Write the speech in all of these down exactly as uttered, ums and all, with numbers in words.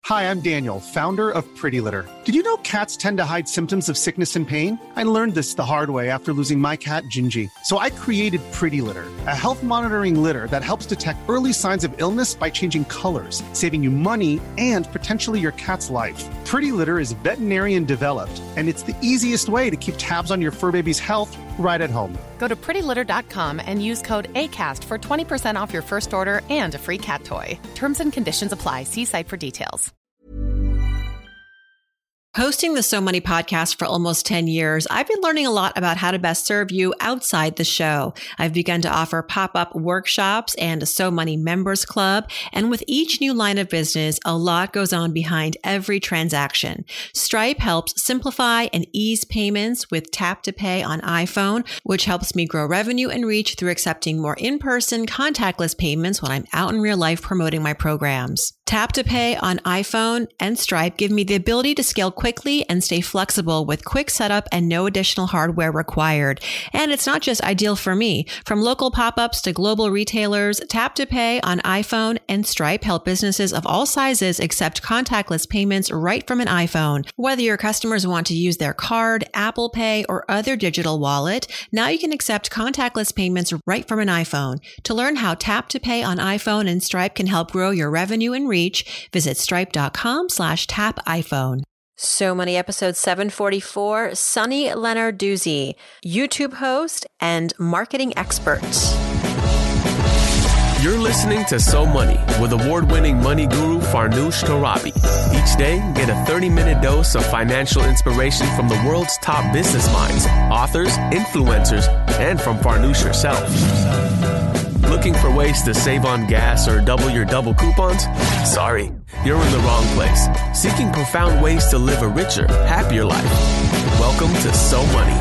Hi, I'm Daniel, founder of Pretty Litter. Did you know cats tend to hide symptoms of sickness and pain? I learned this the hard way after losing my cat, Gingy. So I created Pretty Litter, a health monitoring litter that helps detect early signs of illness by changing colors, saving you money and potentially your cat's life. Pretty Litter is veterinarian developed, and it's the easiest way to keep tabs on your fur baby's health right at home. Go to pretty litter dot com and use code ACAST for twenty percent off your first order and a free cat toy. Terms and conditions apply. See site for details. Hosting the So Money podcast for almost ten years, I've been learning a lot about how to best serve you outside the show. I've begun to offer pop-up workshops and a So Money members club. And with each new line of business, a lot goes on behind every transaction. Stripe helps simplify and ease payments with Tap to Pay on iPhone, which helps me grow revenue and reach through accepting more in-person contactless payments when I'm out in real life promoting my programs. Tap to Pay on iPhone and Stripe give me the ability to scale quickly and stay flexible with quick setup and no additional hardware required. And it's not just ideal for me. From local pop-ups to global retailers, Tap to Pay on iPhone and Stripe help businesses of all sizes accept contactless payments right from an iPhone. Whether your customers want to use their card, Apple Pay, or other digital wallet, now you can accept contactless payments right from an iPhone. To learn how Tap to Pay on iPhone and Stripe can help grow your revenue and reach, visit stripe.com slash tap iPhone. So Money episode seven forty-four, Sunny Lenarduzzi, YouTube host and marketing expert. You're listening to So Money with award-winning money guru Farnoosh Torabi. Each day, get a thirty-minute dose of financial inspiration from the world's top business minds, authors, influencers, and from Farnoosh herself. Looking for ways to save on gas or double your double coupons? Sorry, you're in the wrong place. Seeking profound ways to live a richer, happier life. Welcome to So Money.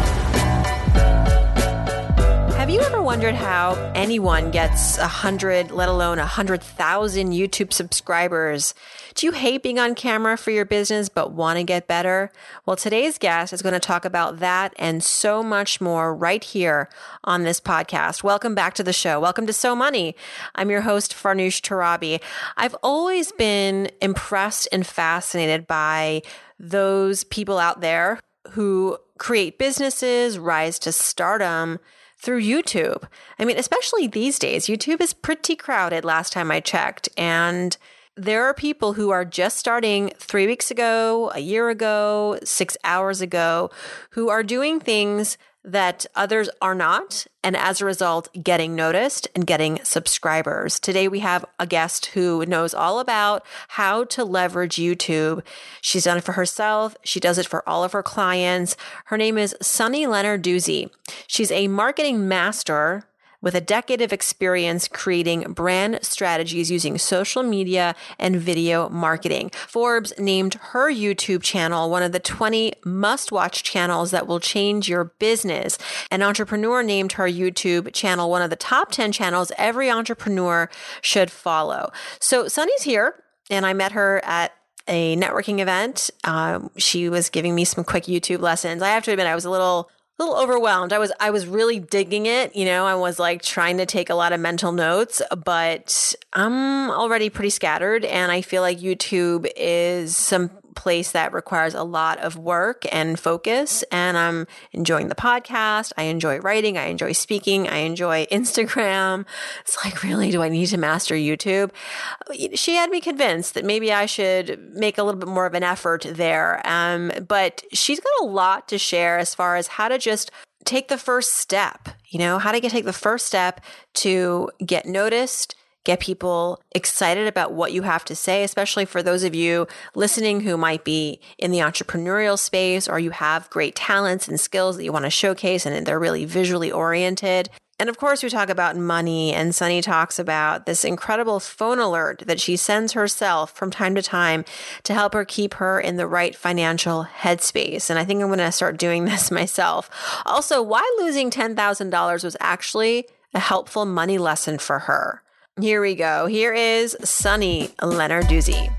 Have you ever wondered how anyone gets a hundred, let alone a hundred thousand YouTube subscribers? Do you hate being on camera for your business but want to get better? Well, today's guest is going to talk about that and so much more right here on this podcast. Welcome back to the show. Welcome to So Money. I'm your host, Farnoosh Torabi. I've always been impressed and fascinated by those people out there who create businesses, rise to stardom through YouTube. I mean, especially these days, YouTube is pretty crowded last time I checked. And there are people who are just starting three weeks ago, a year ago, six hours ago, who are doing things that others are not, and as a result, getting noticed and getting subscribers. Today, we have a guest who knows all about how to leverage YouTube. She's done it for herself. She does it for all of her clients. Her name is Sunny Lenarduzzi. She's a marketing master with a decade of experience creating brand strategies using social media and video marketing. Forbes named her YouTube channel one of the twenty must-watch channels that will change your business. An Entrepreneur named her YouTube channel one of the top ten channels every entrepreneur should follow. So Sunny's here, and I met her at a networking event. Um, she was giving me some quick YouTube lessons. I have to admit, I was a little A little overwhelmed. I was I was really digging it. You know, I was like trying to take a lot of mental notes, but I'm already pretty scattered. And I feel like YouTube is some place that requires a lot of work and focus. And I'm enjoying the podcast. I enjoy writing. I enjoy speaking. I enjoy Instagram. It's like, really, do I need to master YouTube? She had me convinced that maybe I should make a little bit more of an effort there. Um, but she's got a lot to share as far as how to just take the first step, you know, how to get, take the first step to get noticed, get people excited about what you have to say, especially for those of you listening who might be in the entrepreneurial space, or you have great talents and skills that you want to showcase and they're really visually oriented. And of course, we talk about money, and Sunny talks about this incredible phone alert that she sends herself from time to time to help her keep her in the right financial headspace. And I think I'm going to start doing this myself. Also, why losing ten thousand dollars was actually a helpful money lesson for her. Here we go. Here is Sunny Lenarduzzi.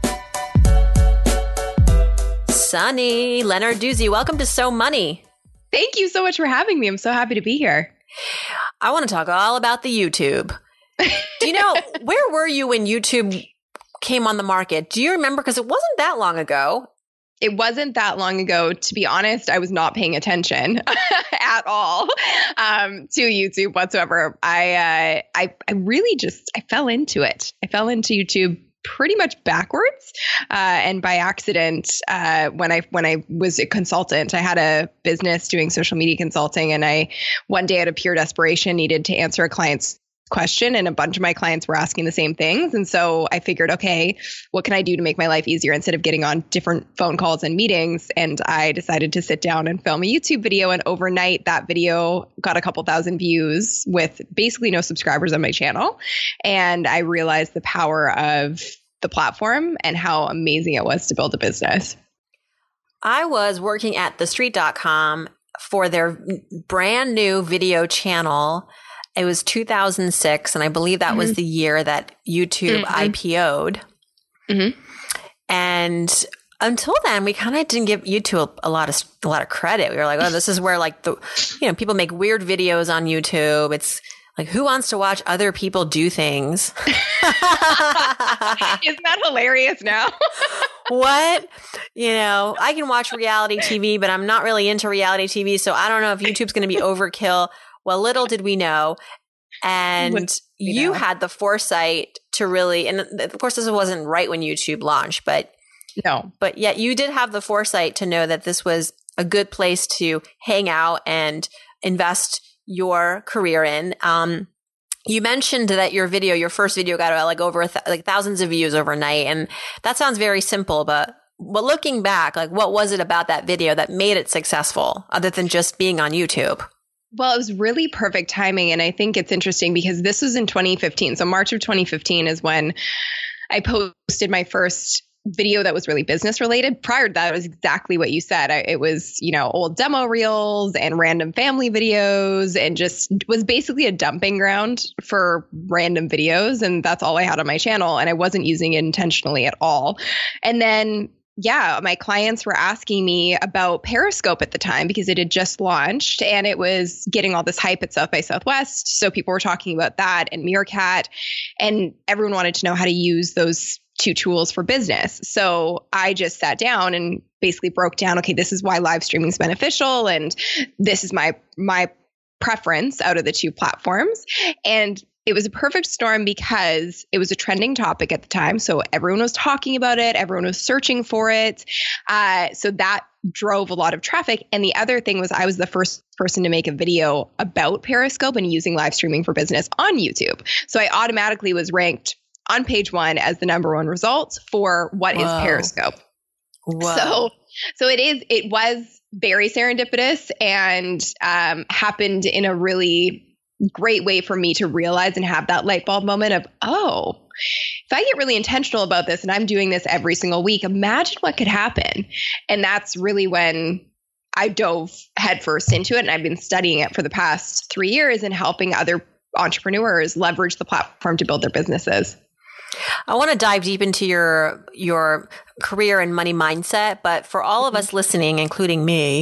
Sunny Lenarduzzi, welcome to So Money. Thank you so much for having me. I'm so happy to be here. I want to talk all about the YouTube. Do you know, where were you when YouTube came on the market? Do you remember? Because it wasn't that long ago. It wasn't that long ago. To be honest, I was not paying attention at all um, to YouTube whatsoever. I, uh, I I really just I fell into it. I fell into YouTube pretty much backwards uh, and by accident. Uh, when I when I was a consultant, I had a business doing social media consulting, and I one day out of pure desperation needed to answer a client's question, and a bunch of my clients were asking the same things. And so I figured, okay, what can I do to make my life easier instead of getting on different phone calls and meetings? And I decided to sit down and film a YouTube video. And overnight, that video got a couple thousand views with basically no subscribers on my channel. And I realized the power of the platform and how amazing it was to build a business. I was working at the street dot com for their brand new video channel. It was two thousand six, and I believe that mm-hmm. was the year that YouTube mm-hmm. I P O'd. Mm-hmm. And until then, we kind of didn't give YouTube a, a lot of a lot of credit. We were like, "Oh, this is where like the you know people make weird videos on YouTube. It's like, who wants to watch other people do things?" Isn't that hilarious now? What? You know, I can watch reality T V, but I'm not really into reality T V, so I don't know if YouTube's going to be overkill. Well, little did we know. And you, you know. had the foresight to really, and of course, this wasn't right when YouTube launched, but no, but yet you did have the foresight to know that this was a good place to hang out and invest your career in. Um, you mentioned that your video, your first video got like over th- like thousands of views overnight. And that sounds very simple, but but looking back, like what was it about that video that made it successful other than just being on YouTube? Well, it was really perfect timing. And I think it's interesting because this was in twenty fifteen. So March of twenty fifteen is when I posted my first video that was really business related. Prior to that, it was exactly what you said. I, it was, you know, old demo reels and random family videos, and just was basically a dumping ground for random videos. And that's all I had on my channel. And I wasn't using it intentionally at all. And then yeah, my clients were asking me about Periscope at the time because it had just launched and it was getting all this hype at South by Southwest. So people were talking about that and Meerkat, and everyone wanted to know how to use those two tools for business. So I just sat down and basically broke down, okay, this is why live streaming is beneficial, and this is my my preference out of the two platforms. And it was a perfect storm because it was a trending topic at the time. So everyone was talking about it. Everyone was searching for it. Uh, so that drove a lot of traffic. And the other thing was I was the first person to make a video about Periscope and using live streaming for business on YouTube. So I automatically was ranked on page one as the number one result for what Whoa. is Periscope. Whoa. So, so it is, it was very serendipitous and um, happened in a really great way for me to realize and have that light bulb moment of, oh, if I get really intentional about this and I'm doing this every single week, imagine what could happen. And that's really when I dove headfirst into it. And I've been studying it for the past three years and helping other entrepreneurs leverage the platform to build their businesses. I want to dive deep into your your career and money mindset, but for all of us listening, including me,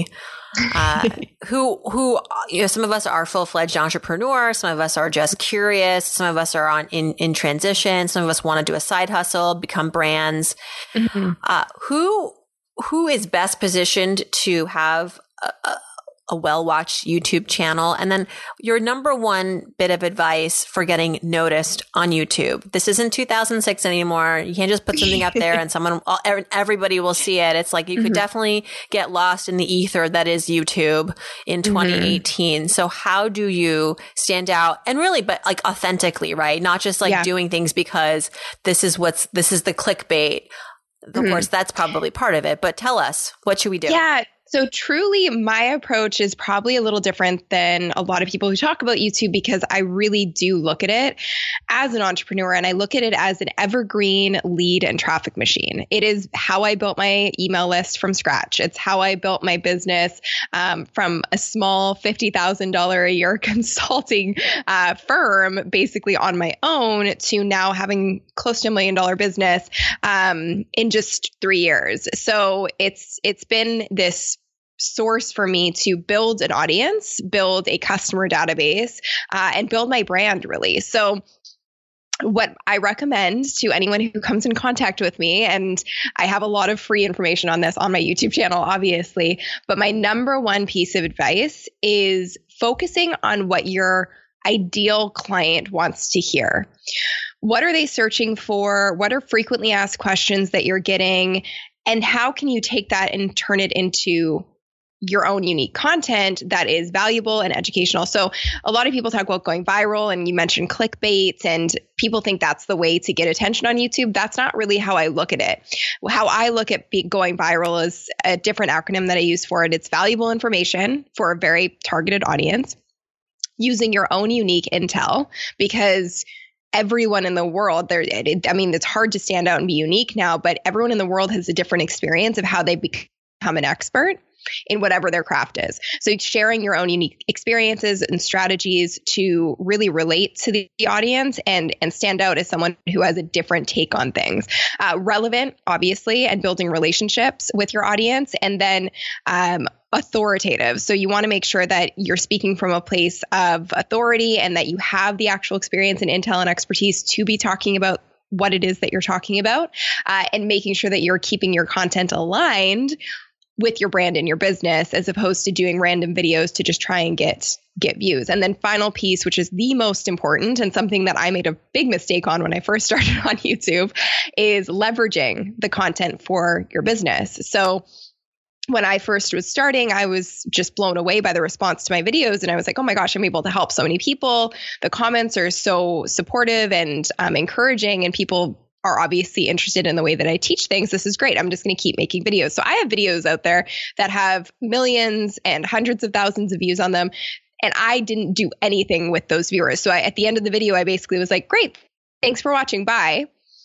uh, who who you know, some of us are full-fledged entrepreneurs, some of us are just curious, some of us are on in in transition, some of us want to do a side hustle, become brands. Mm-hmm. Uh, who who is best positioned to have a, a a well-watched YouTube channel? And then your number one bit of advice for getting noticed on YouTube. This isn't two thousand six anymore. You can't just put something up there and someone, everybody will see it. It's like you mm-hmm. could definitely get lost in the ether that is YouTube in twenty eighteen. Mm-hmm. So how do you stand out and really, but like authentically, right? Not just like yeah. doing things because this is what's, this is the clickbait. Of mm-hmm. course, that's probably part of it, but tell us, what should we do? Yeah. So truly, my approach is probably a little different than a lot of people who talk about YouTube, because I really do look at it as an entrepreneur, and I look at it as an evergreen lead and traffic machine. It is how I built my email list from scratch. It's how I built my business um, from a small fifty thousand dollars a year consulting uh, firm, basically on my own, to now having close to a million dollar business um, in just three years. So it's it's been this source for me to build an audience, build a customer database, uh, and build my brand, really. So what I recommend to anyone who comes in contact with me, and I have a lot of free information on this on my YouTube channel, obviously, but my number one piece of advice is focusing on what your ideal client wants to hear. What are they searching for? What are frequently asked questions that you're getting? And how can you take that and turn it into your own unique content that is valuable and educational? So a lot of people talk about going viral, and you mentioned clickbait, and people think that's the way to get attention on YouTube. That's not really how I look at it. How I look at be- going viral is a different acronym that I use for it. It's valuable information for a very targeted audience using your own unique intel, because everyone in the world there, I mean, it's hard to stand out and be unique now, but everyone in the world has a different experience of how they become an expert in whatever their craft is. So sharing your own unique experiences and strategies to really relate to the audience and, and stand out as someone who has a different take on things. Uh, relevant, obviously, and building relationships with your audience. And then um, authoritative. So you want to make sure that you're speaking from a place of authority and that you have the actual experience and intel and expertise to be talking about what it is that you're talking about, uh, and making sure that you're keeping your content aligned with your brand and your business, as opposed to doing random videos to just try and get get views. And then final piece, which is the most important and something that I made a big mistake on when I first started on YouTube, is leveraging the content for your business. So when I first was starting, I was just blown away by the response to my videos. And I was like, oh my gosh, I'm able to help so many people. The comments are so supportive and um, encouraging, and people are obviously interested in the way that I teach things. This is great. I'm just going to keep making videos. So I have videos out there that have millions and hundreds of thousands of views on them. And I didn't do anything with those viewers. So I, at the end of the video, I basically was like, great, thanks for watching. Bye.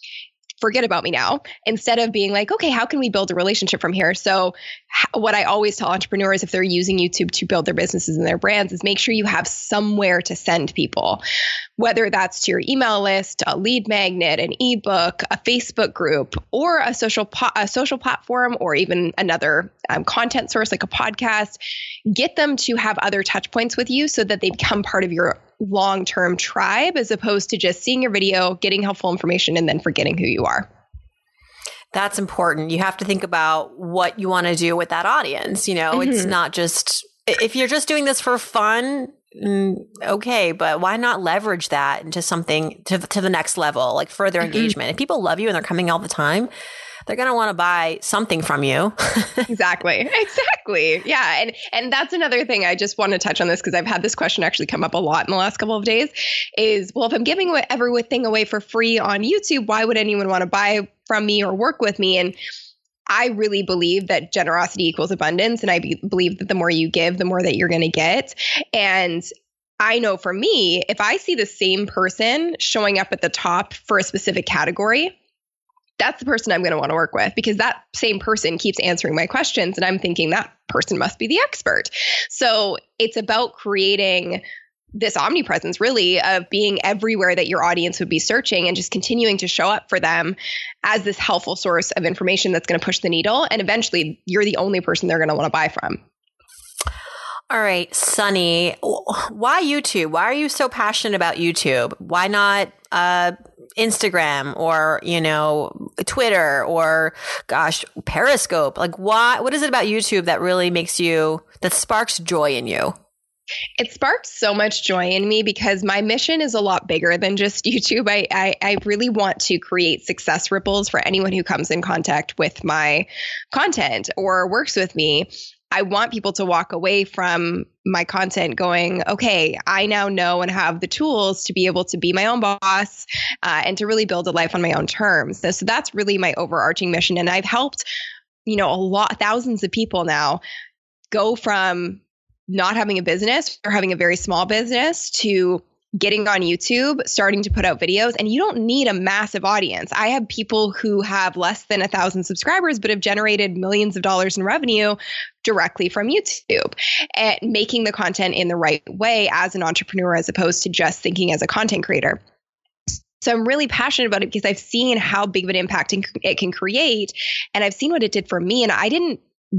Forget about me now, instead of being like, okay, how can we build a relationship from here? So what I always tell entrepreneurs, if they're using YouTube to build their businesses and their brands, is make sure you have somewhere to send people, whether that's to your email list, a lead magnet, an ebook, a Facebook group, or a social po- a social platform, or even another um, content source like a podcast. Get them to have other touch points with you so that they become part of your long-term tribe, as opposed to just seeing your video, getting helpful information, and then forgetting who you are. That's important. You have to think about what you want to do with that audience. You know, mm-hmm. It's not just, if you're just doing this for fun, mm, okay, but why not leverage that into something to, to the next level, like further mm-hmm. engagement? If people love you and they're coming all the time, they're going to want to buy something from you. Exactly. Exactly. Yeah. And and that's another thing I just want to touch on this, because I've had this question actually come up a lot in the last couple of days is, well, if I'm giving everything away for free on YouTube, why would anyone want to buy from me or work with me? And I really believe that generosity equals abundance. And I be- believe that the more you give, the more that you're going to get. And I know for me, if I see the same person showing up at the top for a specific category, that's the person I'm going to want to work with, because that same person keeps answering my questions and I'm thinking that person must be the expert. So it's about creating this omnipresence, really, of being everywhere that your audience would be searching, and just continuing to show up for them as this helpful source of information that's going to push the needle. And eventually you're the only person they're going to want to buy from. All right, Sunny, why YouTube? Why are you so passionate about YouTube? Why not uh, Instagram or, you know, Twitter or, gosh, Periscope? Like, why? What is it about YouTube that really makes you, that sparks joy in you? It sparked so much joy in me because my mission is a lot bigger than just YouTube. I, I, I really want to create success ripples for anyone who comes in contact with my content or works with me. I want people to walk away from my content going, okay, I now know and have the tools to be able to be my own boss uh, and to really build a life on my own terms. So, so that's really my overarching mission. And I've helped, you know, a lot, thousands of people now go from not having a business or having a very small business to getting on YouTube, starting to put out videos, and you don't need a massive audience. I have people who have less than a thousand subscribers, but have generated millions of dollars in revenue directly from YouTube, and making the content in the right way as an entrepreneur, as opposed to just thinking as a content creator. So I'm really passionate about it because I've seen how big of an impact it can create, and I've seen what it did for me. And I didn't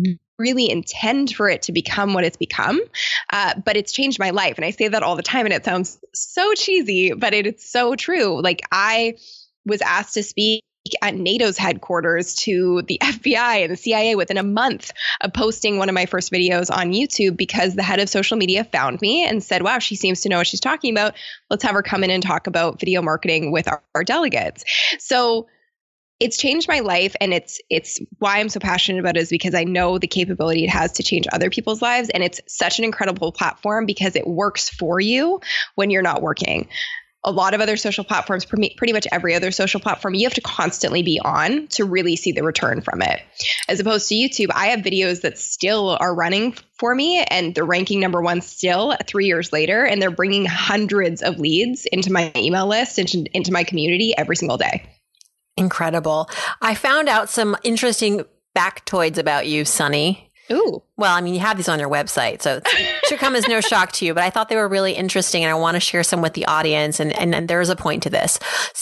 really intend for it to become what it's become. Uh, but it's changed my life. And I say that all the time, and it sounds so cheesy, but it, it's so true. Like, I was asked to speak at NATO's headquarters to the F B I and the C I A within a month of posting one of my first videos on YouTube, because the head of social media found me and said, wow, she seems to know what she's talking about. Let's have her come in and talk about video marketing with our, our delegates. So it's changed my life, and it's it's why I'm so passionate about it, is because I know the capability it has to change other people's lives. And it's such an incredible platform because it works for you when you're not working. A lot of other social platforms, pretty much every other social platform, you have to constantly be on to really see the return from it. As opposed to YouTube, I have videos that still are running for me, and they're ranking number one still three years later, and they're bringing hundreds of leads into my email list, into, into my community every single day. Incredible. I found out some interesting factoids about you, Sunny. Ooh. Well, I mean, you have these on your website, so it should come as no shock to you, but I thought they were really interesting, and I want to share some with the audience, and, and, and there's a point to this.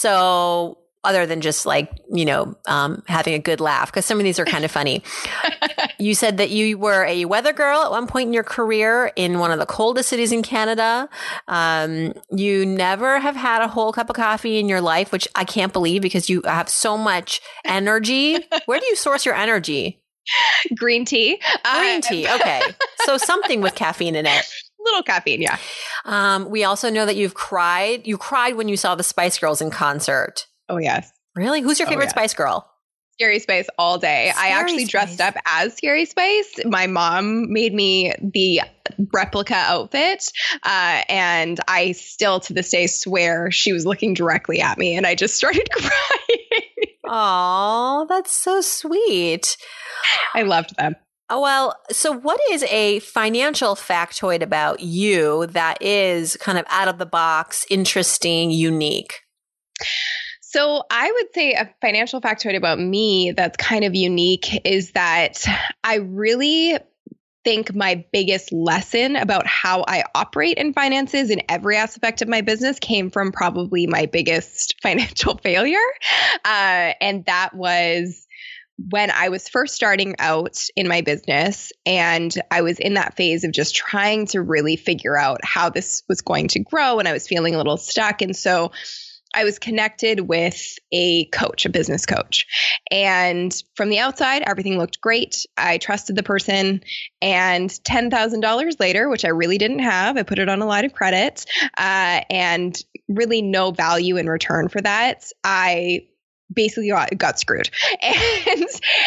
So other than just like, you know, um, having a good laugh, because some of these are kind of funny. You said that you were a weather girl at one point in your career in one of the coldest cities in Canada. Um, you never have had a whole cup of coffee in your life, which I can't believe, because you have so much energy. Where do you source your energy? Green tea. Green uh, tea. Okay. So something with caffeine in it. Little caffeine, yeah. Um, we also know that you've cried. You cried when you saw the Spice Girls in concert. Oh, yes. Really? Who's your favorite oh, yeah. Spice Girl? Scary Spice all day. Scary I actually Spice. dressed up as Scary Spice. My mom made me the replica outfit. Uh, and I still to this day swear she was looking directly at me, and I just started crying. Oh, that's so sweet. I loved them. Oh, well, so what is a financial factoid about you that is kind of out of the box, interesting, unique? So I would say a financial factoid about me that's kind of unique is that I really think my biggest lesson about how I operate in finances in every aspect of my business came from probably my biggest financial failure. Uh, and that was when I was first starting out in my business, and I was in that phase of just trying to really figure out how this was going to grow, and I was feeling a little stuck. And so I was connected with a coach, a business coach. And from the outside, everything looked great. I trusted the person. And ten thousand dollars later, which I really didn't have, I put it on a line of credit, uh, and really no value in return for that. I basically got, got screwed. And,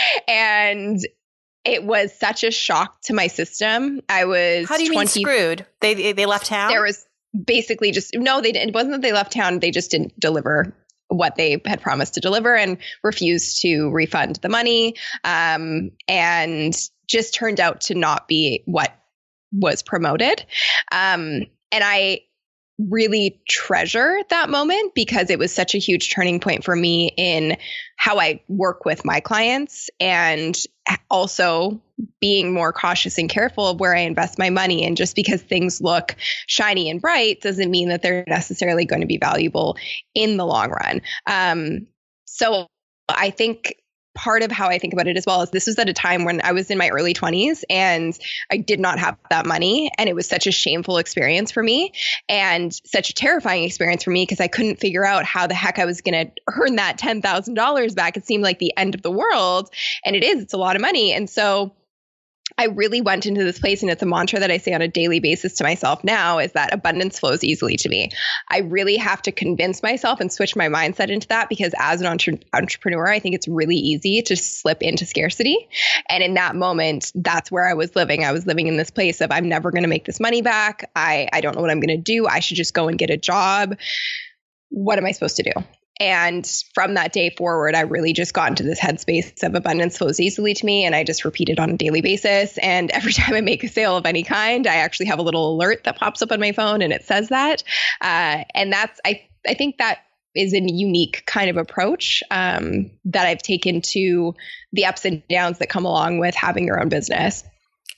and it was such a shock to my system. I was How do you twenty mean screwed? They, they left town? There was basically just, no, they didn't. It wasn't that they left town. They just didn't deliver what they had promised to deliver and refused to refund the money. Um, and just turned out to not be what was promoted. Um, and I really treasure that moment because it was such a huge turning point for me in how I work with my clients, and also being more cautious and careful of where I invest my money. And just because things look shiny and bright doesn't mean that they're necessarily going to be valuable in the long run. Um, so I think part of how I think about it as well is this was at a time when I was in my early twenties and I did not have that money. And it was such a shameful experience for me and such a terrifying experience for me because I couldn't figure out how the heck I was going to earn that ten thousand dollars back. It seemed like the end of the world. And it is, it's a lot of money. And so I really went into this place, and it's a mantra that I say on a daily basis to myself now, is that abundance flows easily to me. I really have to convince myself and switch my mindset into that, because as an entre- entrepreneur, I think it's really easy to slip into scarcity. And in that moment, that's where I was living. I was living in this place of, I'm never going to make this money back. I, I don't know what I'm going to do. I should just go and get a job. What am I supposed to do? And from that day forward, I really just got into this headspace of abundance flows easily to me. And I just repeat it on a daily basis. And every time I make a sale of any kind, I actually have a little alert that pops up on my phone and it says that. Uh, and that's, I, I think that is a unique kind of approach um, that I've taken to the ups and downs that come along with having your own business.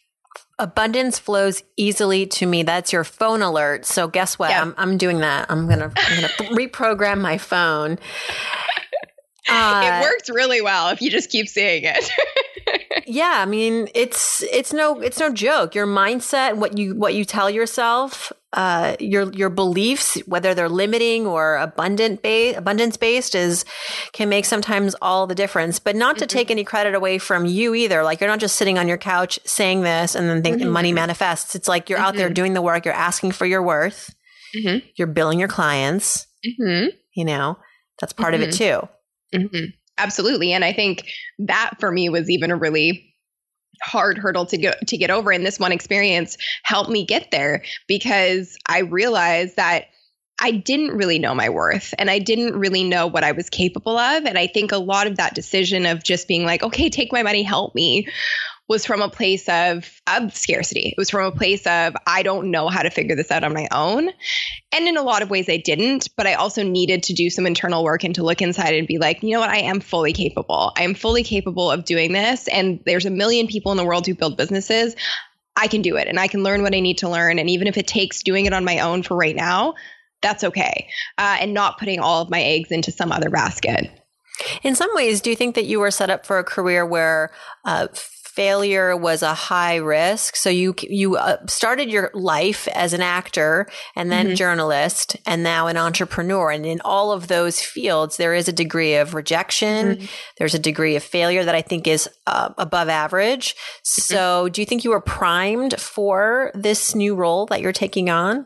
Abundance flows easily to me. That's your phone alert. So guess what? Yeah. I'm I'm doing that. I'm gonna I'm gonna reprogram my phone. Uh, it works really well if you just keep seeing it. Yeah, I mean, it's it's no it's no joke. Your mindset, what you what you tell yourself, uh, your your beliefs, whether they're limiting or abundant ba- abundance based, is can make sometimes all the difference. But not to mm-hmm. take any credit away from you either. Like you're not just sitting on your couch saying this and then think mm-hmm. money manifests. It's like you're mm-hmm. out there doing the work. You're asking for your worth. Mm-hmm. You're billing your clients. Mm-hmm. You know, that's part mm-hmm. of it too. Mm-hmm. Absolutely. And I think that for me was even a really hard hurdle to go to get over. And this one experience helped me get there because I realized that I didn't really know my worth and I didn't really know what I was capable of. And I think a lot of that decision of just being like, okay, take my money, help me, was from a place of, of scarcity. It was from a place of, I don't know how to figure this out on my own. And in a lot of ways I didn't, but I also needed to do some internal work and to look inside and be like, you know what, I am fully capable. I am fully capable of doing this. And there's a million people in the world who build businesses. I can do it and I can learn what I need to learn. And even if it takes doing it on my own for right now, that's okay. Uh, and not putting all of my eggs into some other basket. In some ways, do you think that you were set up for a career where uh, failure was a high risk? So you you uh, started your life as an actor and then mm-hmm. journalist and now an entrepreneur. And in all of those fields, there is a degree of rejection. Mm-hmm. There's a degree of failure that I think is uh, above average. Mm-hmm. So do you think you were primed for this new role that you're taking on?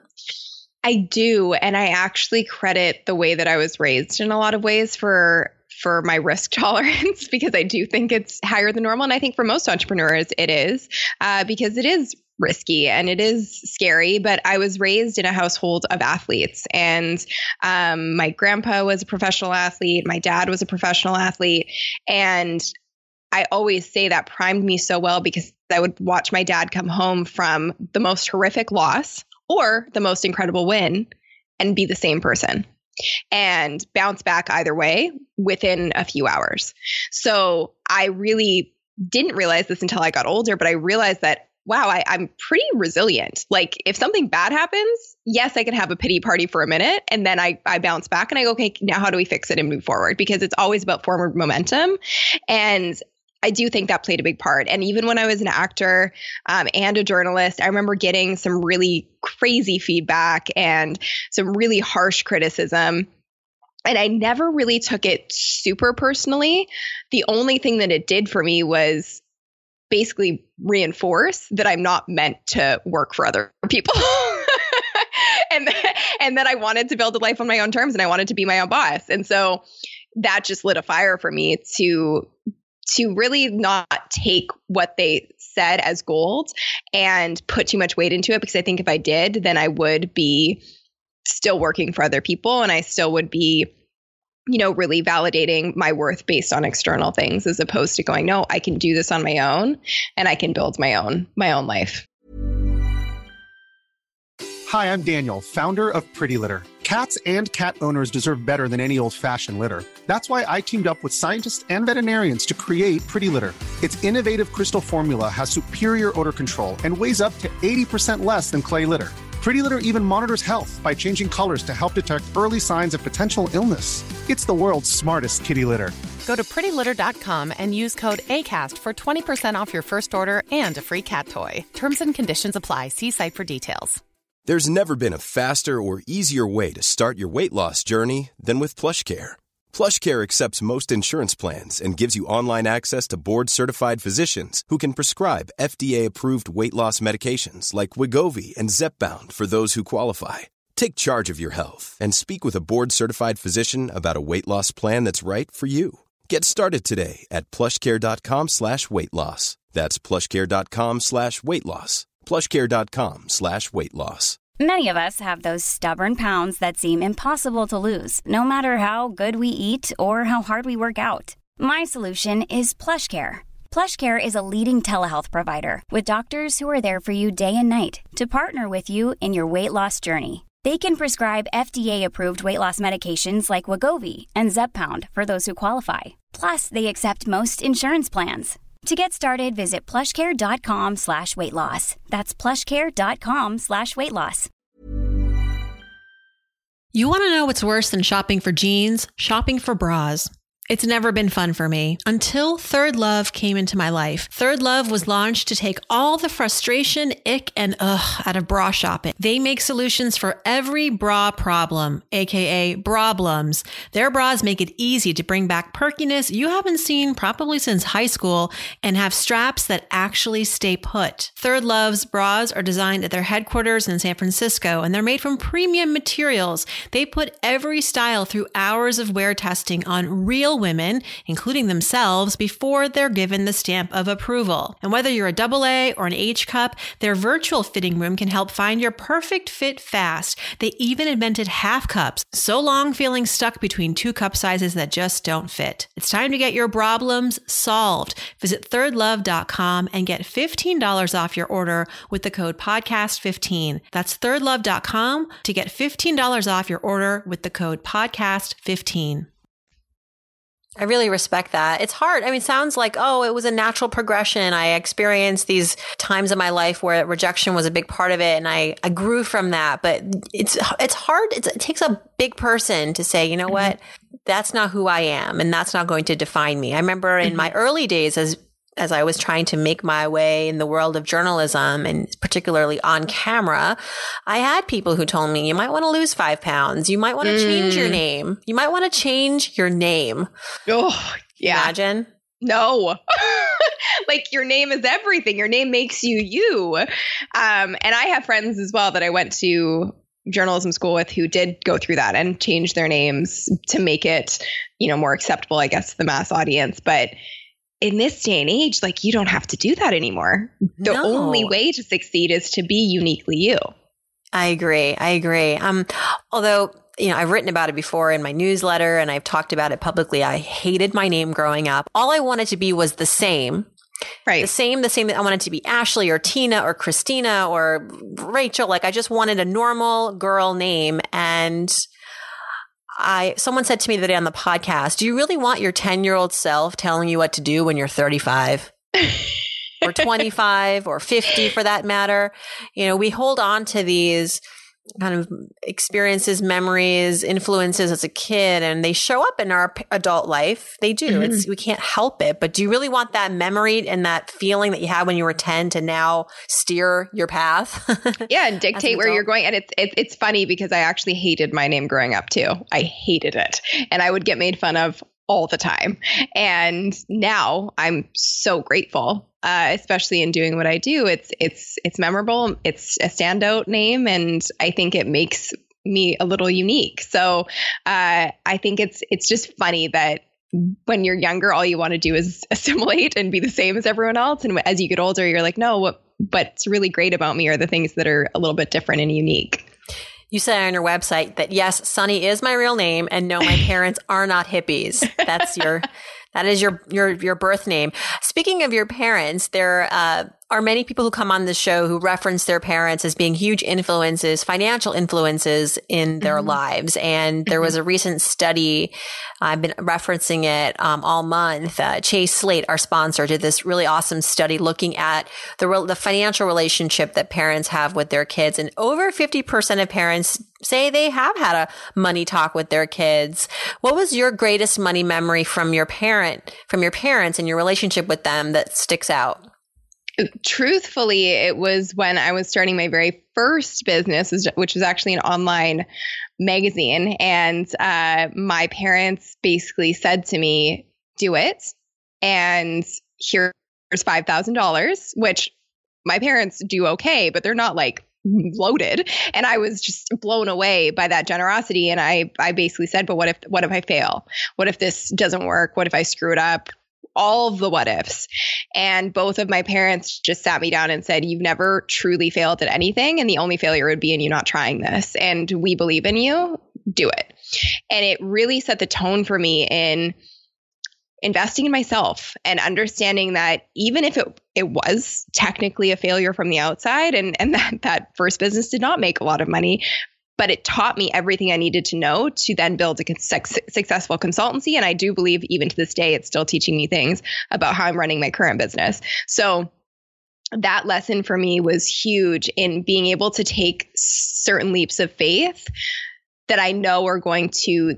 I do. And I actually credit the way that I was raised in a lot of ways for for my risk tolerance, because I do think it's higher than normal. And I think for most entrepreneurs, it is uh, because it is risky and it is scary. But I was raised in a household of athletes, and um, my grandpa was a professional athlete. My dad was a professional athlete. And I always say that primed me so well because I would watch my dad come home from the most horrific loss or the most incredible win and be the same person and bounce back either way within a few hours. So I really didn't realize this until I got older, but I realized that, wow, I, I'm pretty resilient. Like if something bad happens, yes, I can have a pity party for a minute and then I, I bounce back and I go, okay, now how do we fix it and move forward? Because it's always about forward momentum. And I do think that played a big part. And even when I was an actor um, and a journalist, I remember getting some really crazy feedback and some really harsh criticism. And I never really took it super personally. The only thing that it did for me was basically reinforce that I'm not meant to work for other people. and, and that I wanted to build a life on my own terms and I wanted to be my own boss. And so that just lit a fire for me to to really not take what they said as gold and put too much weight into it. Because I think if I did, then I would be still working for other people and I still would be, you know, really validating my worth based on external things as opposed to going, no, I can do this on my own and I can build my own, my own life. Hi, I'm Daniel, founder of Pretty Litter. Cats and cat owners deserve better than any old-fashioned litter. That's why I teamed up with scientists and veterinarians to create Pretty Litter. Its innovative crystal formula has superior odor control and weighs up to eighty percent less than clay litter. Pretty Litter even monitors health by changing colors to help detect early signs of potential illness. It's the world's smartest kitty litter. Go to pretty litter dot com and use code ACAST for twenty percent off your first order and a free cat toy. Terms and conditions apply. See site for details. There's never been a faster or easier way to start your weight loss journey than with PlushCare. PlushCare accepts most insurance plans and gives you online access to board-certified physicians who can prescribe F D A-approved weight loss medications like Wegovy and Zepbound for those who qualify. Take charge of your health and speak with a board-certified physician about a weight loss plan that's right for you. Get started today at plushcare.com slash weight loss. That's plushcare.com slash weight loss. plushcare.com slash weight loss. Many of us have those stubborn pounds that seem impossible to lose, no matter how good we eat or how hard we work out. My solution is PlushCare. PlushCare is a leading telehealth provider with doctors who are there for you day and night to partner with you in your weight loss journey. They can prescribe F D A-approved weight loss medications like Wegovy and Zepbound for those who qualify. Plus, they accept most insurance plans. To get started, visit plushcare.com slash weight loss. That's plushcare.com slash weight loss. You want to know what's worse than shopping for jeans? Shopping for bras. It's never been fun for me until Third Love came into my life. Third Love was launched to take all the frustration, ick, and ugh out of bra shopping. They make solutions for every bra problem, aka broblems. Their bras make it easy to bring back perkiness you haven't seen probably since high school and have straps that actually stay put. Third Love's bras are designed at their headquarters in San Francisco, and they're made from premium materials. They put every style through hours of wear testing on real women, including themselves, before they're given the stamp of approval. And whether you're a double A or an H cup, their virtual fitting room can help find your perfect fit fast. They even invented half cups, so long feeling stuck between two cup sizes that just don't fit. It's time to get your problems solved. Visit third love dot com and get fifteen dollars off your order with the code podcast fifteen. That's third love dot com to get fifteen dollars off your order with the code podcast fifteen. I really respect that. It's hard. I mean, it sounds like, oh, it was a natural progression. I experienced these times in my life where rejection was a big part of it, and I, I grew from that. But it's it's hard. It's, it takes a big person to say, you know what, that's not who I am, and that's not going to define me. I remember in my early days as as I was trying to make my way in the world of journalism, and particularly on camera, I had people who told me, you might want to lose five pounds. You might want to mm. change your name. You might want to change your name. Oh, yeah. Imagine. No. Like, your name is everything. Your name makes you you. Um, and I have friends as well that I went to journalism school with who did go through that and change their names to make it, you know, more acceptable, I guess, to the mass audience. But in this day and age, like, you don't have to do that anymore. The no. only way to succeed is to be uniquely you. I agree. I agree. Um, although, you know, I've written about it before in my newsletter and I've talked about it publicly. I hated my name growing up. All I wanted to be was the same. Right. The same, the same that I wanted to be Ashley or Tina or Christina or Rachel. Like, I just wanted a normal girl name. And I, someone said to me the other day on the podcast, do you really want your ten year old self telling you what to do when you're thirty-five or twenty-five or fifty for that matter? You know, we hold on to these kind of experiences, memories, influences as a kid, and they show up in our p- adult life. They do. Mm-hmm. It's, we can't help it. But do you really want that memory and that feeling that you had when you were ten to now steer your path? Yeah, and dictate where you're going. And it's, it's it's funny because I actually hated my name growing up too. I hated it. And I would get made fun of all the time. And now I'm so grateful, uh, especially in doing what I do. It's it's it's memorable. It's a standout name, and I think it makes me a little unique. So uh, I think it's it's just funny that when you're younger, all you want to do is assimilate and be the same as everyone else. And as you get older, you're like, no, what what's really great about me are the things that are a little bit different and unique. You say on your website that, yes, Sunny is my real name, and no, my parents are not hippies. That's your, that is your, your, your birth name. Speaking of your parents, there uh, are many people who come on the show who reference their parents as being huge influences, financial influences in their mm-hmm. lives. And there was a recent study, I've been referencing it um, all month. Uh, Chase Slate, our sponsor, did this really awesome study looking at the re- the financial relationship that parents have with their kids. And over fifty percent of parents say they have had a money talk with their kids. What was your greatest money memory from your parent, from your parents and your relationship with them that sticks out? Truthfully, it was when I was starting my very first business, which was actually an online magazine. And uh, my parents basically said to me, do it. And here's five thousand dollars, which my parents do okay, but they're not like loaded. And I was just blown away by that generosity. And I, I basically said, but what if, what if I fail? What if this doesn't work? What if I screw it up? All of the what ifs. And both of my parents just sat me down and said, you've never truly failed at anything. And the only failure would be in you not trying this. And we believe in you. Do it. And it really set the tone for me in investing in myself and understanding that even if it it was technically a failure from the outside, and, and that, that first business did not make a lot of money, but it taught me everything I needed to know to then build a su- successful consultancy. And I do believe even to this day, it's still teaching me things about how I'm running my current business. So that lesson for me was huge in being able to take certain leaps of faith that I know are going to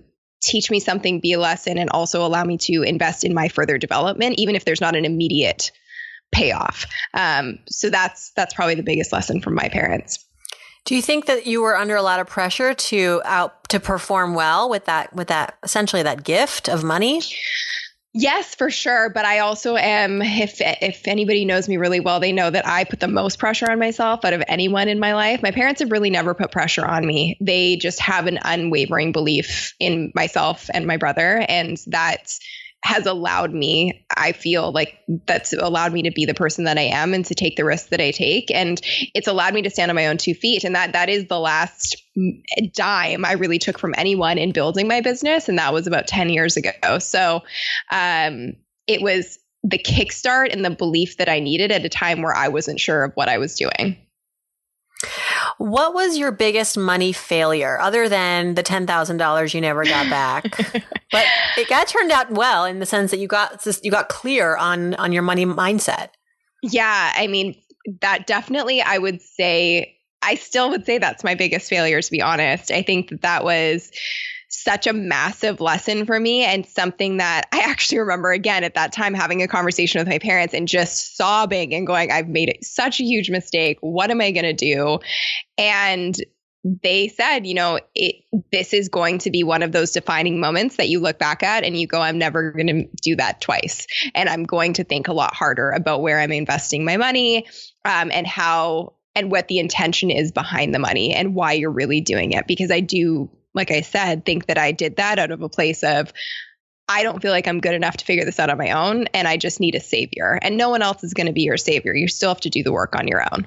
teach me something, be a lesson, and also allow me to invest in my further development, even if there's not an immediate payoff. Um, so that's that's probably the biggest lesson from my parents. Do you think that you were under a lot of pressure to out to perform well with that with that essentially that gift of money? Yes, for sure. But I also am, if if anybody knows me really well, they know that I put the most pressure on myself out of anyone in my life. My parents have really never put pressure on me. They just have an unwavering belief in myself and my brother. And that has allowed me, I feel like that's allowed me to be the person that I am and to take the risks that I take. And it's allowed me to stand on my own two feet. And that that is the last dime I really took from anyone in building my business. And that was about ten years ago. So um, it was the kickstart and the belief that I needed at a time where I wasn't sure of what I was doing. What was your biggest money failure other than the ten thousand dollars you never got back? But it got turned out well in the sense that you got you got clear on on your money mindset. Yeah, I mean, that definitely, I would say, I still would say that's my biggest failure, to be honest. I think that that was such a massive lesson for me, and something that I actually remember, again, at that time having a conversation with my parents and just sobbing and going, I've made it such a huge mistake. What am I going to do? And they said, you know, it, this is going to be one of those defining moments that you look back at and you go, I'm never going to do that twice. And I'm going to think a lot harder about where I'm investing my money, um, and how and what the intention is behind the money and why you're really doing it. Because I do, like I said, think that I did that out of a place of, I don't feel like I'm good enough to figure this out on my own, and I just need a savior. And no one else is going to be your savior. You still have to do the work on your own.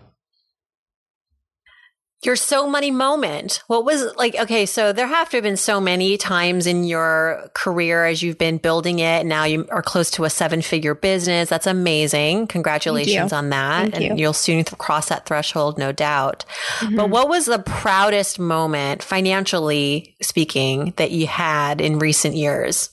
Your so money moment. What was like, okay, so there have to have been so many times in your career as you've been building it. And now you are close to a seven figure business. That's amazing. Congratulations on that. Thank and you. You'll soon cross that threshold, no doubt. Mm-hmm. But what was the proudest moment, financially speaking, that you had in recent years?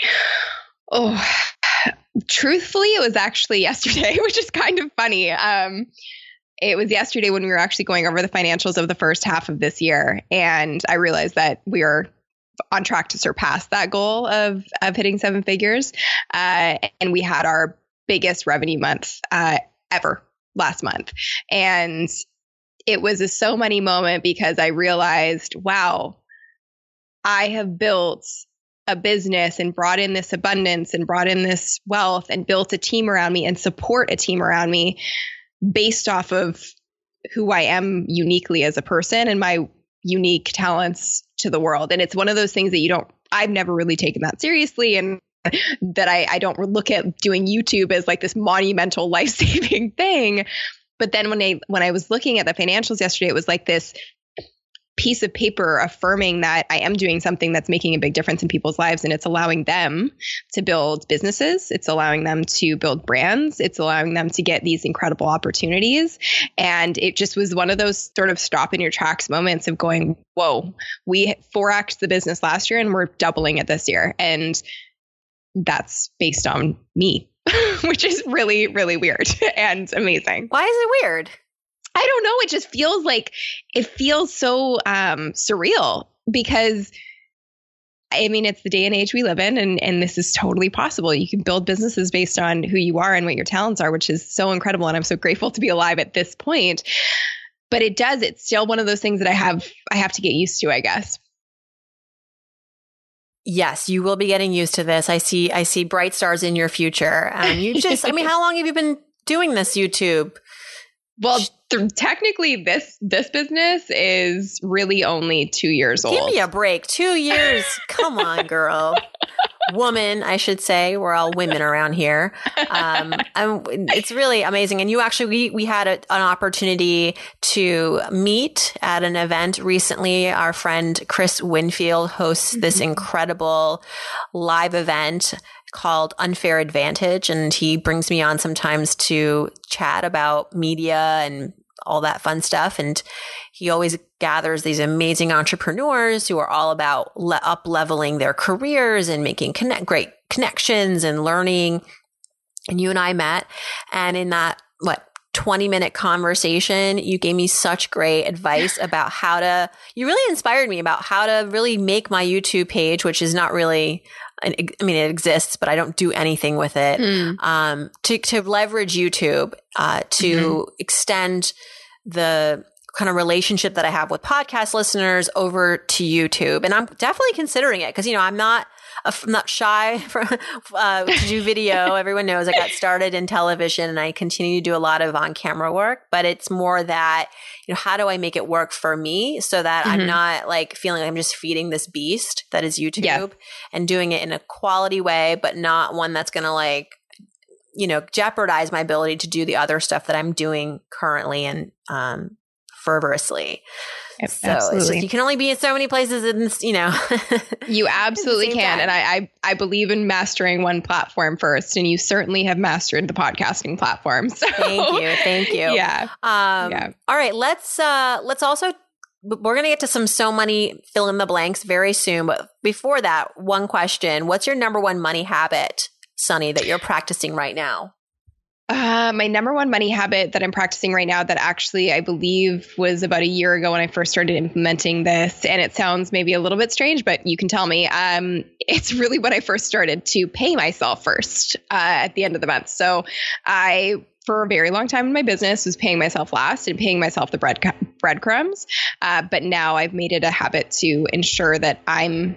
Oh, truthfully, it was actually yesterday, which is kind of funny. Um, It was yesterday when we were actually going over the financials of the first half of this year. And I realized that we are on track to surpass that goal of, of hitting seven figures. Uh, and we had our biggest revenue month uh, ever last month. And it was a so money moment because I realized, wow, I have built a business and brought in this abundance and brought in this wealth and built a team around me and support a team around me based off of who I am uniquely as a person and my unique talents to the world. And it's one of those things that you don't, I've never really taken that seriously. And that I, I don't look at doing YouTube as like this monumental life-saving thing. But then when I, when I was looking at the financials yesterday, it was like this piece of paper affirming that I am doing something that's making a big difference in people's lives. And it's allowing them to build businesses. It's allowing them to build brands. It's allowing them to get these incredible opportunities. And it just was one of those sort of stop in your tracks moments of going, whoa, we four X'd the business last year and we're doubling it this year. And that's based on me, which is really, really weird and amazing. Why is it weird? I don't know. It just feels like it feels so um, surreal because, I mean, it's the day and age we live in, and, and this is totally possible. You can build businesses based on who you are and what your talents are, which is so incredible. And I'm so grateful to be alive at this point. But it does. It's still one of those things that I have I have to get used to, I guess. Yes, you will be getting used to this. I see. I see bright stars in your future. And you just, I mean, how long have you been doing this YouTube? Well, th- technically, this this business is really only two years old. Give me a break. Two years. Come on, girl. Woman, I should say. We're all women around here. Um, and it's really amazing. And you actually, we, we had a, an opportunity to meet at an event recently. Our friend Chris Winfield hosts mm-hmm. this incredible live event called Unfair Advantage. And he brings me on sometimes to chat about media and all that fun stuff. And he always gathers these amazing entrepreneurs who are all about le- up leveling their careers and making connect- great connections and learning. And you and I met. And in that, what, twenty minute conversation. You gave me such great advice about how to, you really inspired me about how to really make my YouTube page, which is not really, I mean, it exists, but I don't do anything with it, mm. um, to, to leverage YouTube, uh, to mm-hmm. extend the kind of relationship that I have with podcast listeners over to YouTube. And I'm definitely considering it because, you know, I'm not, I'm not shy for, uh, to do video. Everyone knows I got started in television and I continue to do a lot of on-camera work, but it's more that, you know, how do I make it work for me so that mm-hmm. I'm not like feeling like I'm just feeding this beast that is YouTube yeah. and doing it in a quality way, but not one that's going to like, you know, jeopardize my ability to do the other stuff that I'm doing currently and, um, fervorously. Yep, so absolutely. It's just, you can only be in so many places and, you know. You absolutely can. Time. And I, I I believe in mastering one platform first. And you certainly have mastered the podcasting platform. So thank you. Thank you. Yeah. Um, yeah. All right. Let's uh let's also we're gonna get to some so money fill in the blanks very soon. But before that, one question. What's your number one money habit, Sunny, that you're practicing right now? Uh, my number one money habit that I'm practicing right now that actually I believe was about a year ago when I first started implementing this, and it sounds maybe a little bit strange, but you can tell me, um, it's really when I first started to pay myself first uh, at the end of the month. So I, for a very long time in my business, was paying myself last and paying myself the bread breadcrumbs. Uh, but now I've made it a habit to ensure that I'm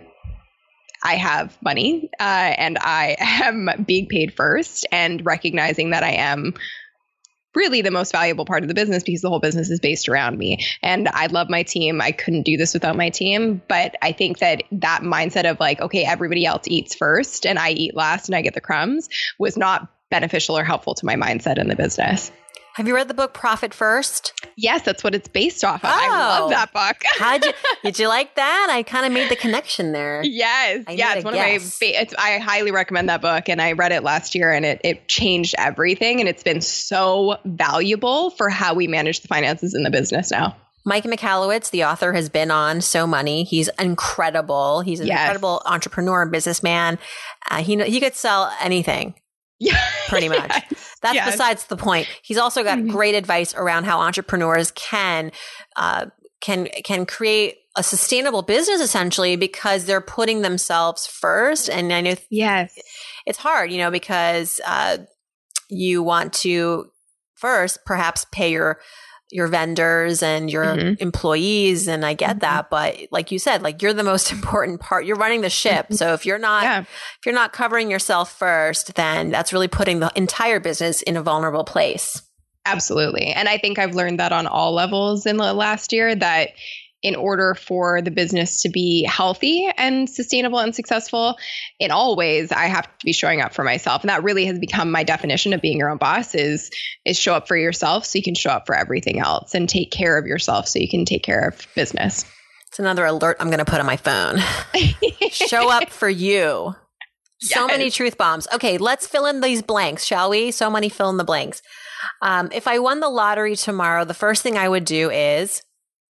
I have money uh, and I am being paid first and recognizing that I am really the most valuable part of the business because the whole business is based around me. And I love my team. I couldn't do this without my team. But I think that that mindset of like, okay, everybody else eats first and I eat last and I get the crumbs was not beneficial or helpful to my mindset in the business. Have you read the book Profit First? Yes, that's what it's based off of. Oh. I love that book. How'd you, did you like that? I kind of made the connection there. Yes. I yeah, it's one guess. of my fa- it's, I highly recommend that book. And I read it last year and it, it changed everything. And it's been so valuable for how we manage the finances in the business now. Mike Michalowicz, the author, has been on So Money. He's incredible. He's an yes. incredible entrepreneur and businessman. Uh, he he could sell anything. Yeah, pretty much. Yes, That's yes. besides the point. He's also got mm-hmm. great advice around how entrepreneurs can uh, can can create a sustainable business essentially because they're putting themselves first. And I know th- yes, it's hard, you know, because uh, you want to first perhaps pay your your vendors and your mm-hmm. employees. And I get mm-hmm. that. But like you said, like you're the most important part. You're running the ship. So if you're not, yeah. if you're not covering yourself first, then that's really putting the entire business in a vulnerable place. Absolutely. And I think I've learned that on all levels in the last year that in order for the business to be healthy and sustainable and successful in all ways, I have to be showing up for myself. And that really has become my definition of being your own boss is, is show up for yourself so you can show up for everything else and take care of yourself so you can take care of business. It's another alert I'm going to put on my phone. Show up for you. So yes. many truth bombs. Okay, let's fill in these blanks, shall we? So many fill in the blanks. Um, if I won the lottery tomorrow, the first thing I would do is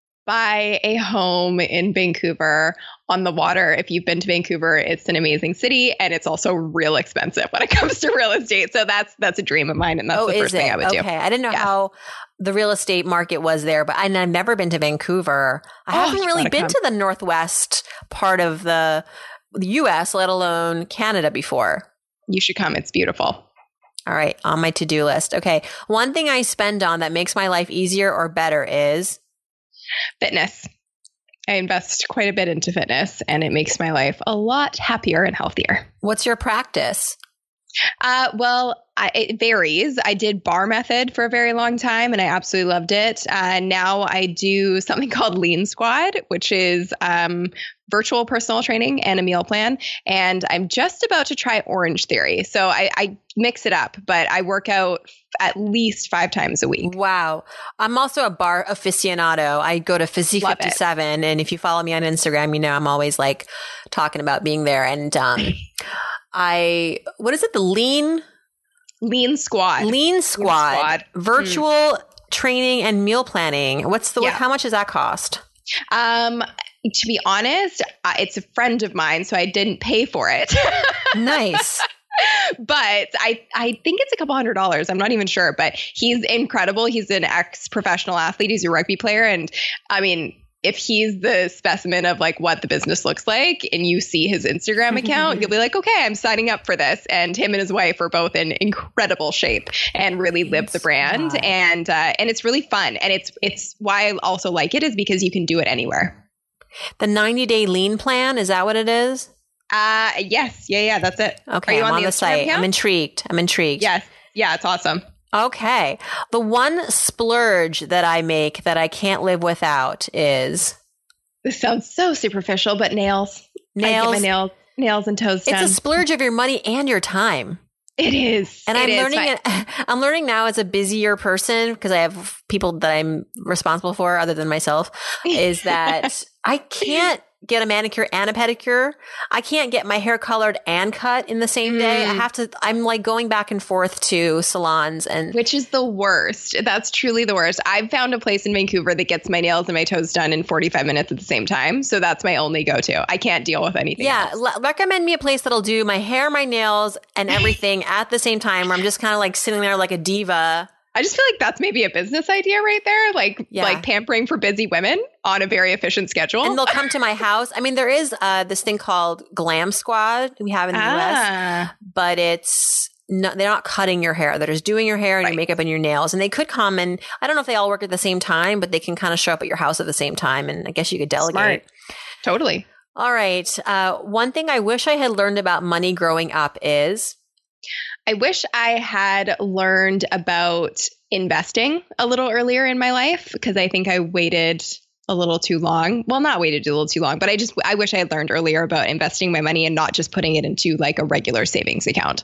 buy a home in Vancouver on the water. If you've been to Vancouver, it's an amazing city and it's also real expensive when it comes to real estate. So that's that's a dream of mine and that's oh, the first thing I would okay. do. Okay, I didn't know yes. how the real estate market was there, but and I've never been to Vancouver. I oh, haven't really been come. to the northwest part of the, the U S, let alone Canada before. You should come. It's beautiful. All right, on my to-do list. Okay, one thing I spend on that makes my life easier or better is fitness. I invest quite a bit into fitness and it makes my life a lot happier and healthier. What's your practice? Uh, well, I, it varies. I did bar method for a very long time and I absolutely loved it. Uh, now I do something called Lean Squad, which is um, virtual personal training and a meal plan. And I'm just about to try Orange Theory. So I, I mix it up, but I work out at least five times a week. Wow. I'm also a bar aficionado. I go to Physi fifty-seven. And if you follow me on Instagram, you know, I'm always like talking about being there. And um, I, what is it? The lean? Lean Squad. Lean Squad. Lean Squad. Virtual mm. training and meal planning. What's the, yeah. how much does that cost? Um, to be honest, uh, it's a friend of mine, so I didn't pay for it. Nice. But I, I think it's a couple hundred dollars. I'm not even sure, but he's incredible. He's an ex-professional athlete. He's a rugby player. And I mean, if he's the specimen of like what the business looks like and you see his Instagram account, you'll be like, okay, I'm signing up for this. And him and his wife are both in incredible shape and really live the brand. Wow. And, uh, and it's really fun. And it's, it's why I also like it is because you can do it anywhere. The ninety day lean plan. Is that what it is? Uh, yes. Yeah. Yeah. That's it. Okay. Are you I'm on, on the, the site. account? I'm intrigued. I'm intrigued. Yes. Yeah. It's awesome. Okay. The one splurge that I make that I can't live without is... This sounds so superficial, but nails. Nails. I get my nails, nails and toes done. It's a splurge of your money and your time. It is. And it I'm is. learning it, I'm learning now as a busier person, because I have people that I'm responsible for other than myself, is that I can't get a manicure and a pedicure. I can't get my hair colored and cut in the same mm. day. I have to, I'm like going back and forth to salons, and which is the worst. That's truly the worst. I've found a place in Vancouver that gets my nails and my toes done in forty-five minutes at the same time. So that's my only go-to. I can't deal with anything Yeah. else. L- recommend me a place that'll do my hair, my nails, and everything at the same time, where I'm just kind of like sitting there like a diva. I just feel like that's maybe a business idea right there. Like, yeah. like pampering for busy women on a very efficient schedule. And they'll come to my house. I mean, there is uh, this thing called Glam Squad we have in the ah. U S, but it's no, they're not cutting your hair. They're just doing your hair and right. your makeup and your nails. And they could come, and I don't know if they all work at the same time, but they can kind of show up at your house at the same time. And I guess you could delegate. Smart. Totally. All right. Uh, one thing I wish I had learned about money growing up is... I wish I had learned about investing a little earlier in my life, because I think I waited a little too long. Well, not waited a little too long, but I just, I wish I had learned earlier about investing my money and not just putting it into like a regular savings account.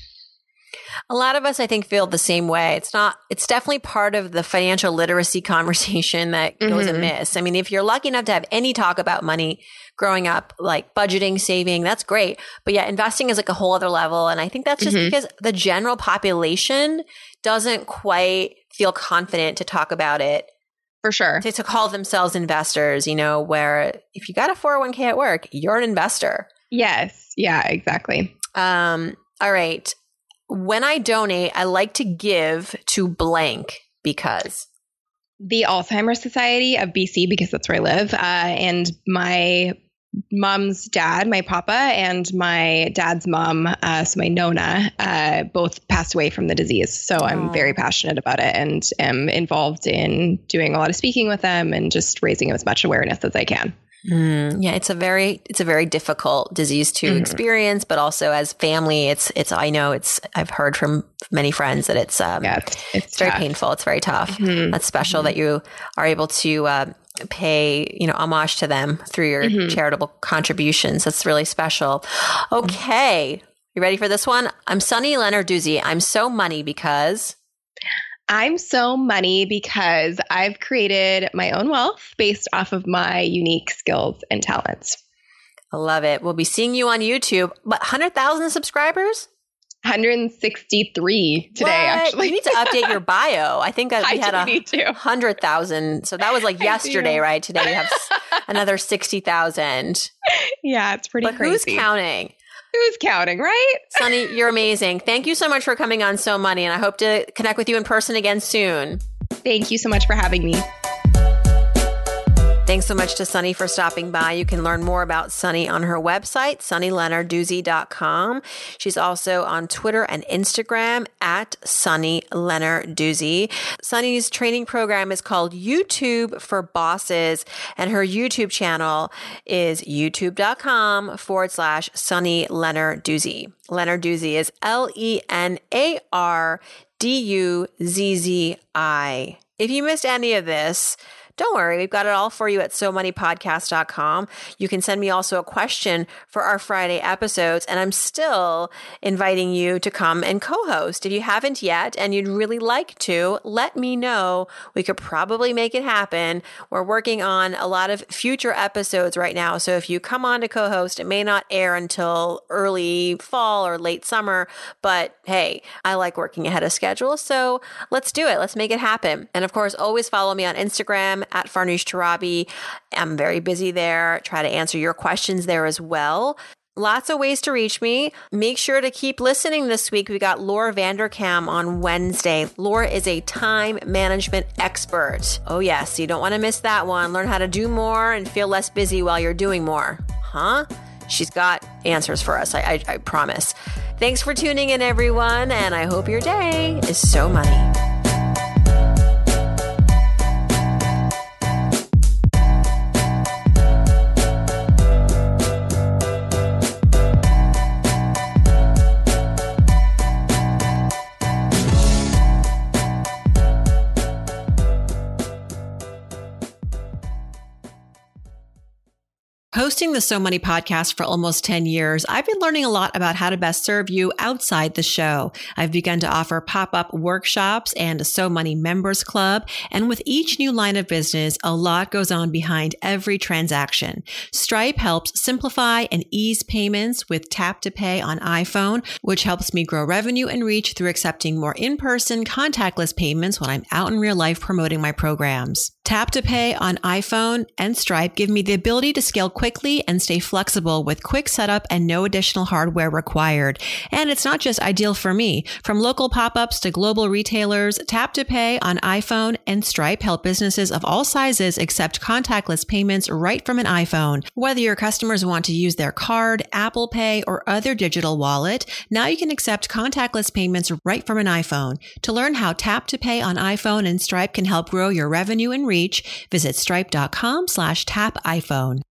A lot of us, I think, feel the same way. It's not, it's definitely part of the financial literacy conversation that goes mm-hmm. amiss. I mean, if you're lucky enough to have any talk about money growing up, like budgeting, saving, that's great. But yeah, investing is like a whole other level. And I think that's just mm-hmm. because the general population doesn't quite feel confident to talk about it. For sure. To, to call themselves investors, you know, where if you got a four oh one k at work, you're an investor. Yes. Yeah, exactly. Um, all right. When I donate, I like to give to blank because... The Alzheimer's Society of B C, because that's where I live. Uh, and my mom's dad, my papa, and my dad's mom, uh, so my Nona, uh, both passed away from the disease. So I'm very passionate about it and am involved in doing a lot of speaking with them and just raising as much awareness as I can. Mm, yeah, it's a very, it's a very difficult disease to mm-hmm. experience, but also as family, it's, it's, I know it's, I've heard from many friends that it's, um, yeah, it's, it's, it's very painful. It's very tough. Mm-hmm. That's special mm-hmm. that you are able to, uh, pay, you know, homage to them through your mm-hmm. charitable contributions. That's really special. Okay. You ready for this one? I'm Sunny Lenarduzzi. I'm so money because... I'm so money because I've created my own wealth based off of my unique skills and talents. I love it. We'll be seeing you on YouTube. But one hundred thousand subscribers? one hundred sixty-three today, what? Actually. You need to update your bio. I think that we I had a one hundred thousand. So that was like yesterday, right? Today we have another sixty thousand. Yeah, it's pretty but crazy. Who's counting? Who's counting, right? Sunny, you're amazing. Thank you so much for coming on So Money, and I hope to connect with you in person again soon. Thank you so much for having me. Thanks so much to Sunny for stopping by. You can learn more about Sunny on her website, sunny lenarduzzi dot com. She's also on Twitter and Instagram at Sunny Lenarduzzi. Sunny's training program is called YouTube for Bosses, and her YouTube channel is youtube.com forward slash Sunny Lenarduzzi. Lenarduzzi is L E N A R D U Z Z I. If you missed any of this, don't worry, we've got it all for you at so money podcast dot com. You can send me also a question for our Friday episodes, and I'm still inviting you to come and co-host. If you haven't yet and you'd really like to, let me know. We could probably make it happen. We're working on a lot of future episodes right now, so if you come on to co-host, it may not air until early fall or late summer, but hey, I like working ahead of schedule, so let's do it. Let's make it happen. And of course, always follow me on Instagram at Farnoosh Torabi. I'm very busy there. Try to answer your questions there as well. lots of ways to reach me. Make sure to keep listening this week. We got Laura Vanderkam on Wednesday. Laura is a time management expert. Oh yes, you don't want to miss that one. Learn how to do more and feel less busy while you're doing more. Huh? She's got answers for us, I, I, I promise. Thanks for tuning in, everyone, and I hope your day is so money. Hosting the So Money podcast for almost ten years, I've been learning a lot about how to best serve you outside the show. I've begun to offer pop-up workshops and a So Money members club. And with each new line of business, a lot goes on behind every transaction. Stripe helps simplify and ease payments with Tap to Pay on iPhone, which helps me grow revenue and reach through accepting more in-person contactless payments when I'm out in real life promoting my programs. Tap to Pay on iPhone and Stripe give me the ability to scale quickly and stay flexible with quick setup and no additional hardware required. And it's not just ideal for me. From local pop-ups to global retailers, Tap to Pay on iPhone and Stripe help businesses of all sizes accept contactless payments right from an iPhone. Whether your customers want to use their card, Apple Pay, or other digital wallet, now you can accept contactless payments right from an iPhone. To learn how Tap to Pay on iPhone and Stripe can help grow your revenue and reach, visit stripe.com slash tap iPhone.